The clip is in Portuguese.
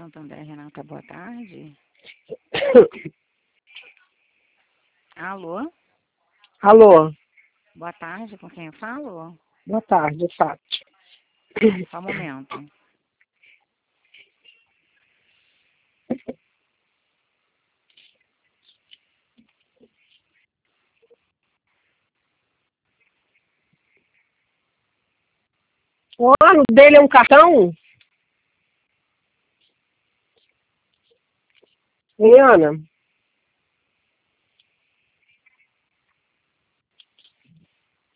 Santo André, Renata, boa tarde. Alô? Alô, Boa tarde, com quem eu falo? boa tarde, Fátima. Só um momento. O ano dele é um cartão? Eliana?